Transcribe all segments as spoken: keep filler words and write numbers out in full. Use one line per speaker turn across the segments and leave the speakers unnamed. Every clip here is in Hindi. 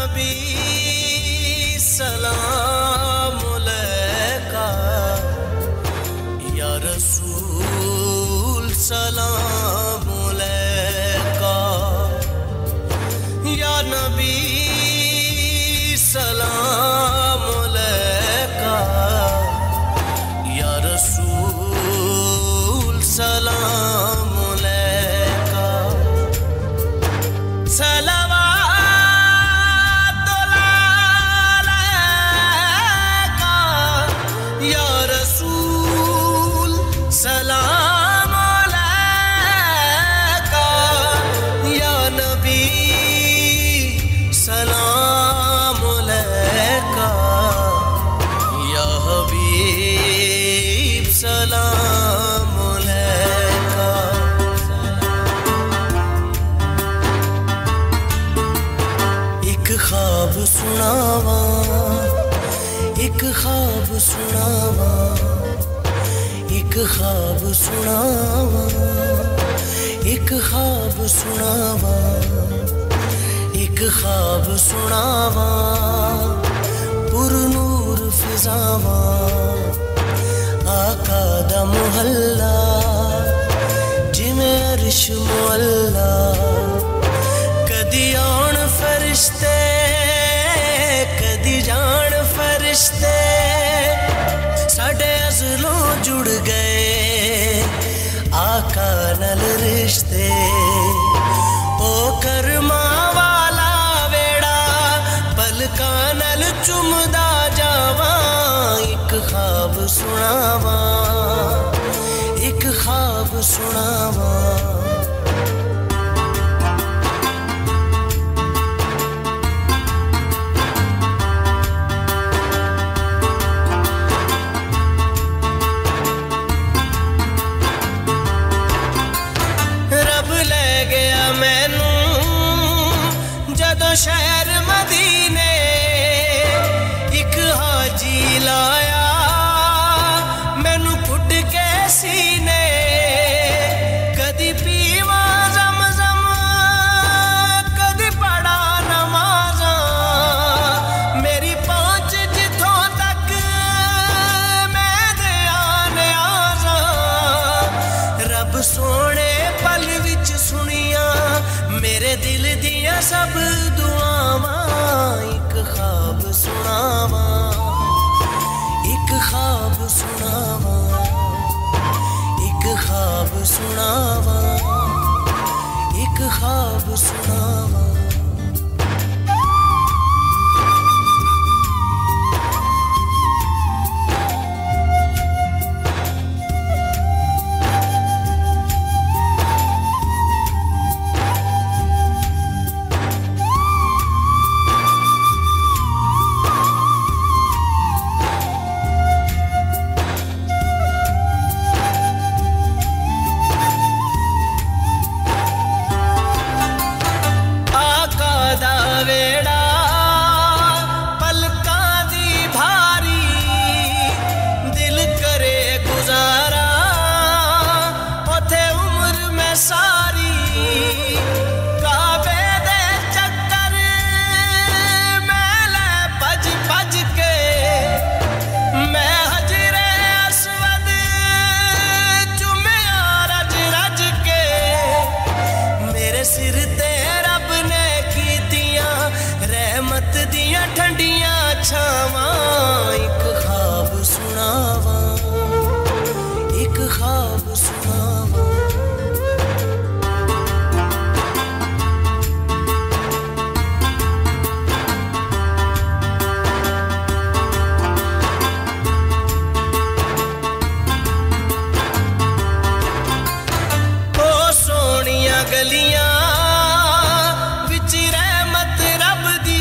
नबी सलाम अलैका, या रसूल सलाम अलैका, या नबी सलाम अलैका, या रसूल सलाम अलैका। सलावतुल्लाह अलैका, या रसूल सलाम अलैका, या नबी सलाम अलैका, या हबीब सलाम अलैका। एक ख्वाब सुनावा, एक ख्वाब सुनावा, एक ख्वाब सुनावा, एक ख्वाब सुनावा, एक ख्वाब सुनावा, पुरनूर फिजावा, आका दा मुहल्ला जिमें अरश मुअल्ला, कदी आउण फरिश्ते कदी जान फरिश्ते, साडे अज़लों जुड़ गए आका नल रिश्ते। ओ करमा वाला वेड़ा पलका नल चुमदा जावा, एक ख्वाब सुनावा, एक ख्वाब सुनावा। शहर मदीने एक हाजी लाया, मैनू कुट के सीने, कदी पीवा ज़म-ज़म कदी पढ़ा नमाज़ा, मेरी पहुंच जिथों तक मैं दिया न्याज़ा, रब सोने पल विच सुनिया मेरे दिल दिया सब दुआवां। एक ख्वाब सुनावा, एक ख्वाब सुनावा, एक ख्वाब सुनावा, एक ख्वाब सुनावा। ठंडियां छावां, एक ख्वाब सुनावा, एक ख्वाब सुनावा। ओ सोनिया गलियां विच रहमत रब दी,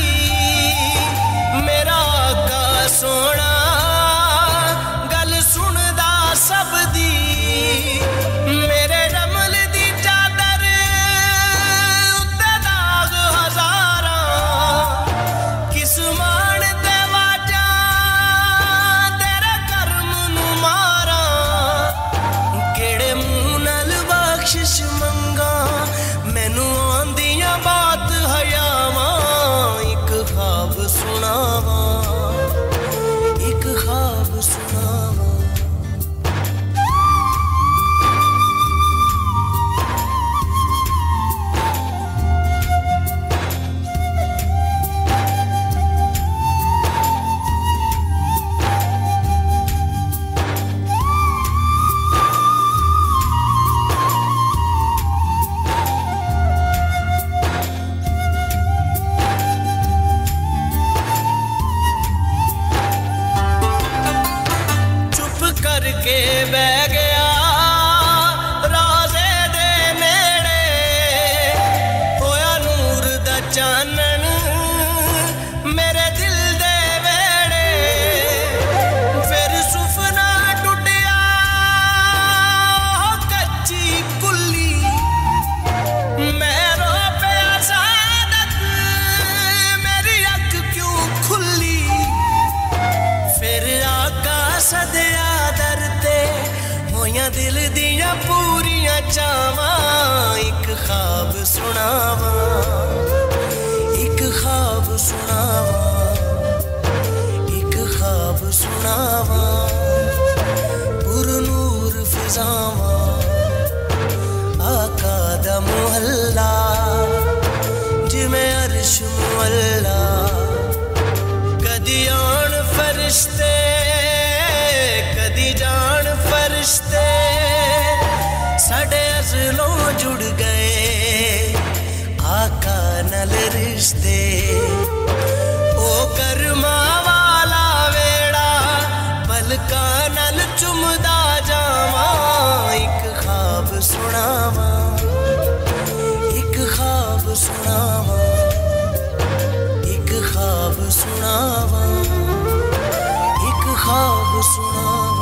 सोना गल सुनदा सब दी, मेरे ची कुल्ली मैं रो पे आसादत मेरी अख क्यों खुली फिर आका सदया दरते होया दिल दिया पूरियां चावा एक ख्वाब सुनावा एक ख्वाब सुनावा एक ख्वाब सुनावा पुरनूर फिजावा आका दा मुहल्ला जिमें अर्श मुअल्ला कदी आन फरिश्ते कदी जान फरिश्ते साडे अज़लों जुड़ गए आका नल रिश्ते ओ करमा वाला वेड़ा पलका नल चुमदा जावा एक ख्वाब सुनावा एक ख्वाब सुनावा एक ख्वाब सुनावा एक ख्वाब सुनावा